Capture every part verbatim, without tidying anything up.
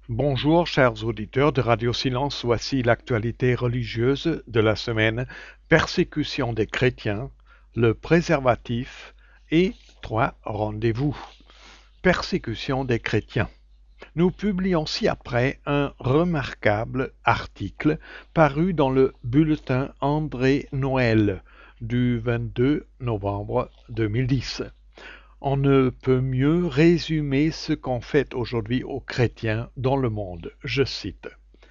Bonjour chers auditeurs de Radio Silence, voici l'actualité religieuse de la semaine, persécution des chrétiens, le préservatif et trois rendez-vous. Persécution des chrétiens. Nous publions ci-après un remarquable article paru dans le bulletin André Noël du vingt-deux novembre deux mille dix. On ne peut mieux résumer ce qu'en fait aujourd'hui aux chrétiens dans le monde. Je cite.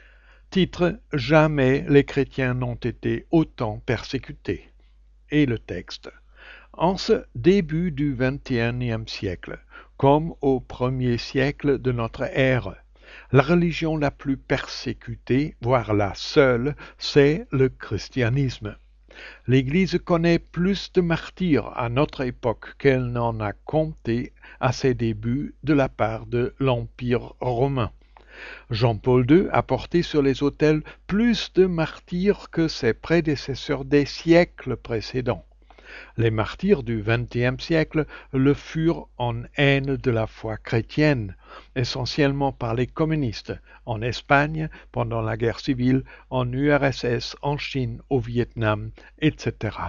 Titre: Jamais les chrétiens n'ont été autant persécutés. Et le texte. En ce début du vingt et unième siècle, comme au premier siècle de notre ère, la religion la plus persécutée, voire la seule, c'est le christianisme. L'Église connaît plus de martyrs à notre époque qu'elle n'en a compté à ses débuts de la part de l'Empire romain. Jean-Paul deux a porté sur les autels plus de martyrs que ses prédécesseurs des siècles précédents. Les martyrs du vingtième siècle le furent en haine de la foi chrétienne, essentiellement par les communistes, en Espagne pendant la guerre civile, en U R S S, en Chine, au Vietnam, et cetera.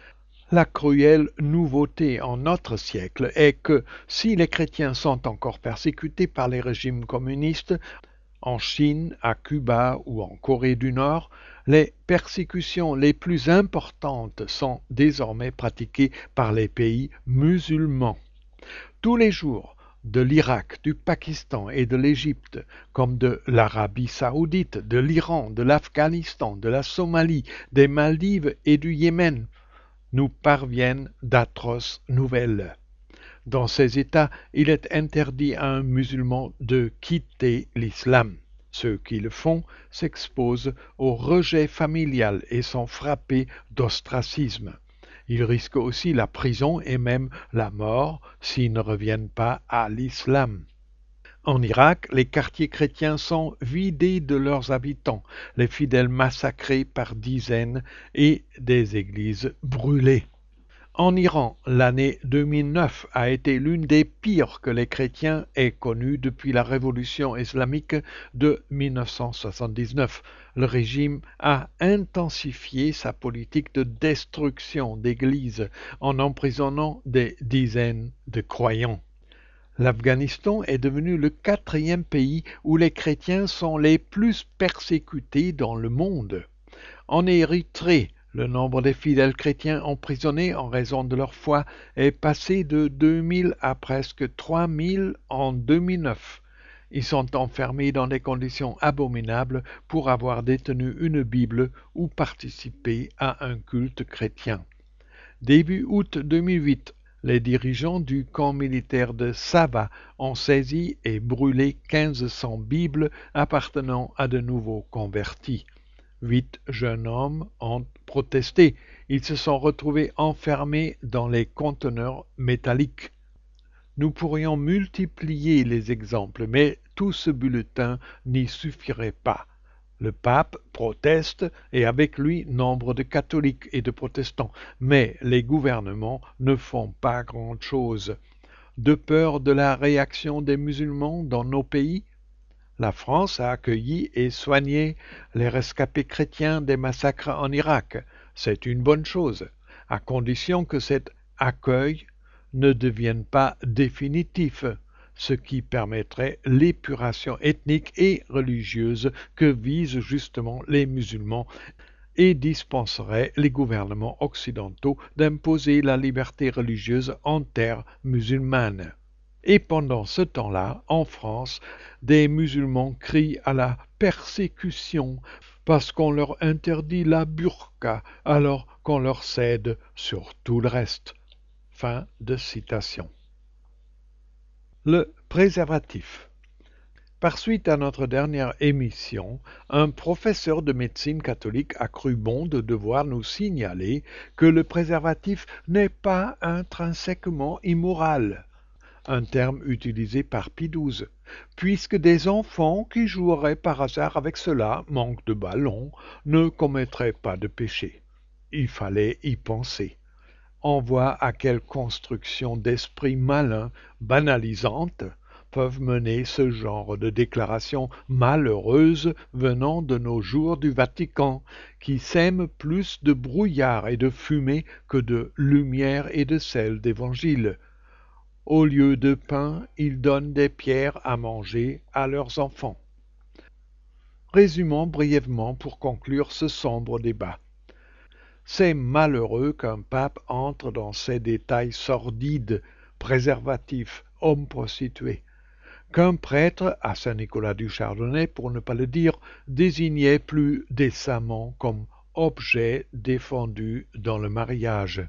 La cruelle nouveauté en notre siècle est que si les chrétiens sont encore persécutés par les régimes communistes, en Chine, à Cuba ou en Corée du Nord, les persécutions les plus importantes sont désormais pratiquées par les pays musulmans. Tous les jours, de l'Irak, du Pakistan et de l'Égypte, comme de l'Arabie saoudite, de l'Iran, de l'Afghanistan, de la Somalie, des Maldives et du Yémen, nous parviennent d'atroces nouvelles. Dans ces États, il est interdit à un musulman de quitter l'islam. Ceux qui le font s'exposent au rejet familial et sont frappés d'ostracisme. Ils risquent aussi la prison et même la mort s'ils ne reviennent pas à l'islam. En Irak, les quartiers chrétiens sont vidés de leurs habitants, les fidèles massacrés par dizaines et des églises brûlées. En Iran, l'année deux mille neuf a été l'une des pires que les chrétiens aient connues depuis la révolution islamique de mille neuf cent soixante-dix-neuf. Le régime a intensifié sa politique de destruction d'églises en emprisonnant des dizaines de croyants. L'Afghanistan est devenu le quatrième pays où les chrétiens sont les plus persécutés dans le monde. En Érythrée, le nombre des fidèles chrétiens emprisonnés en raison de leur foi est passé de deux mille à presque trois mille en deux mille neuf. Ils sont enfermés dans des conditions abominables pour avoir détenu une Bible ou participé à un culte chrétien. Début août deux mille huit, les dirigeants du camp militaire de Sava ont saisi et brûlé quinze cents Bibles appartenant à de nouveaux convertis. Huit jeunes hommes ont protesté. Ils se sont retrouvés enfermés dans les conteneurs métalliques. Nous pourrions multiplier les exemples, mais tout ce bulletin n'y suffirait pas. Le pape proteste et avec lui nombre de catholiques et de protestants, mais les gouvernements ne font pas grand-chose. De peur de la réaction des musulmans dans nos pays, la France a accueilli et soigné les rescapés chrétiens des massacres en Irak. C'est une bonne chose, à condition que cet accueil ne devienne pas définitif, ce qui permettrait l'épuration ethnique et religieuse que visent justement les musulmans et dispenserait les gouvernements occidentaux d'imposer la liberté religieuse en terre musulmane. Et pendant ce temps-là, en France, des musulmans crient à la persécution parce qu'on leur interdit la burqa alors qu'on leur cède sur tout le reste. Fin de citation. Le préservatif. Par suite à notre dernière émission, un professeur de médecine catholique a cru bon de devoir nous signaler que le préservatif n'est pas intrinsèquement immoral, un terme utilisé par Pie douze, puisque des enfants qui joueraient par hasard avec cela, manque de ballon, ne commettraient pas de péché. Il fallait y penser. On voit à quelle construction d'esprit malin, banalisante, peuvent mener ce genre de déclarations malheureuses venant de nos jours du Vatican, qui sème plus de brouillard et de fumée que de lumière et de sel d'évangile. Au lieu de pain, ils donnent des pierres à manger à leurs enfants. Résumons brièvement pour conclure ce sombre débat. C'est malheureux qu'un pape entre dans ces détails sordides, préservatifs, hommes prostitués, qu'un prêtre, à Saint-Nicolas du Chardonnay pour ne pas le dire, désignait plus décemment comme objet défendu dans le mariage.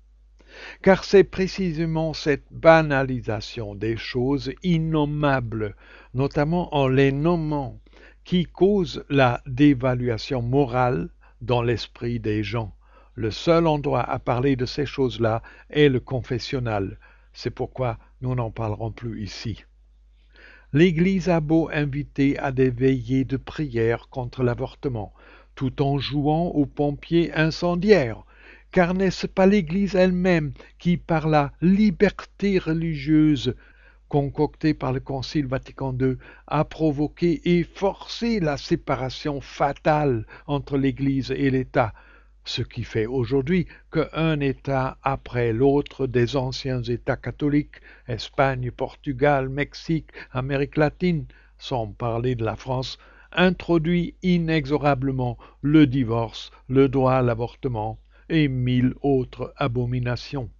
Car c'est précisément cette banalisation des choses innommables, notamment en les nommant, qui cause la dévaluation morale dans l'esprit des gens. Le seul endroit à parler de ces choses-là est le confessionnal. C'est pourquoi nous n'en parlerons plus ici. L'Église a beau inviter à des veillées de prière contre l'avortement, tout en jouant aux pompiers incendiaires, car n'est-ce pas l'Église elle-même qui, par la liberté religieuse concoctée par le Concile Vatican deux, a provoqué et forcé la séparation fatale entre l'Église et l'État, ce qui fait aujourd'hui qu'un État après l'autre des anciens États catholiques, Espagne, Portugal, Mexique, Amérique latine, sans parler de la France, introduit inexorablement le divorce, le droit à l'avortement et mille autres abominations.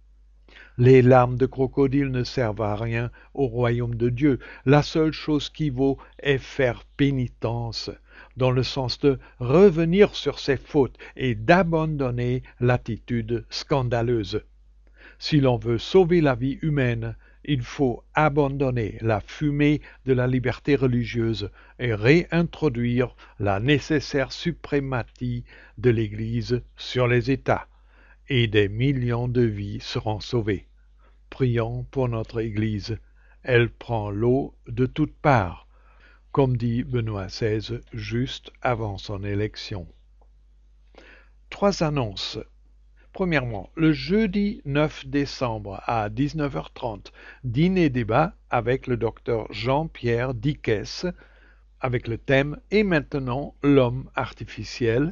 Les larmes de crocodile ne servent à rien au royaume de Dieu. La seule chose qui vaut est faire pénitence, dans le sens de revenir sur ses fautes et d'abandonner l'attitude scandaleuse. Si l'on veut sauver la vie humaine, il faut abandonner la fumée de la liberté religieuse et réintroduire la nécessaire suprématie de l'Église sur les États, et des millions de vies seront sauvées. Prions pour notre Église. Elle prend l'eau de toutes parts, comme dit Benoît seize juste avant son élection. Trois annonces. Premièrement, le jeudi neuf décembre à dix-neuf heures trente, dîner-débat avec le docteur Jean-Pierre Dickès, avec le thème « Et maintenant l'homme artificiel »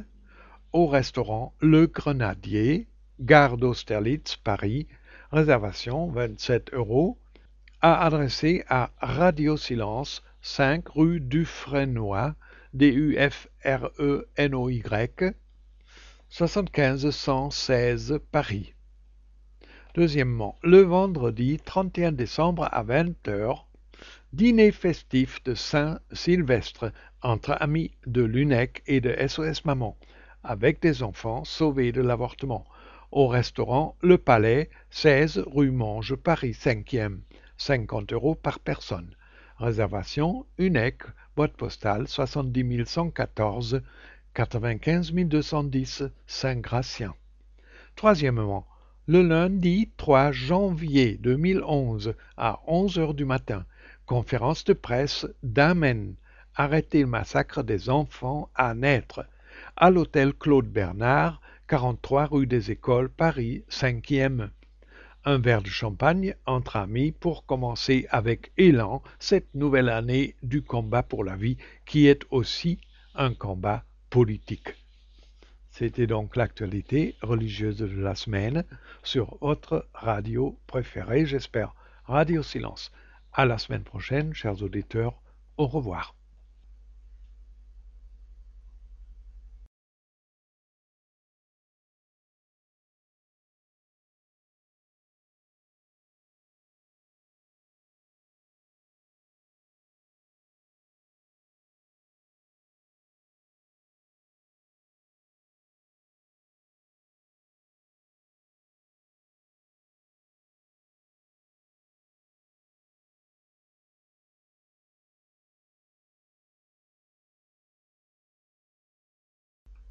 au restaurant Le Grenadier, gare d'Austerlitz, Paris, réservation vingt-sept euros, à adresser à Radio Silence, cinq rue Dufresnoy, D U F R E N O Y, soixante-quinze cent seize Paris. Deuxièmement, le vendredi trente et un décembre à vingt heures, dîner festif de Saint-Sylvestre entre amis de l'U N E C et de S O S Maman, avec des enfants sauvés de l'avortement, au restaurant Le Palais, seize rue Monge, Paris cinquième, cinquante euros par personne. Réservation U N E C, boîte postale soixante-dix mille cent quatorze, quatre-vingt-quinze mille deux cent dix, Saint-Gratien. Troisièmement, le lundi trois janvier deux mille onze à onze heures du matin, conférence de presse d'Amen, arrêter le massacre des enfants à naître, à l'hôtel Claude Bernard, quarante-trois rue des Écoles, Paris cinquième. Un verre de champagne entre amis pour commencer avec élan cette nouvelle année du combat pour la vie qui est aussi un combat politique. C'était donc l'actualité religieuse de la semaine sur votre radio préférée, j'espère, Radio Silence. À la semaine prochaine, chers auditeurs, au revoir.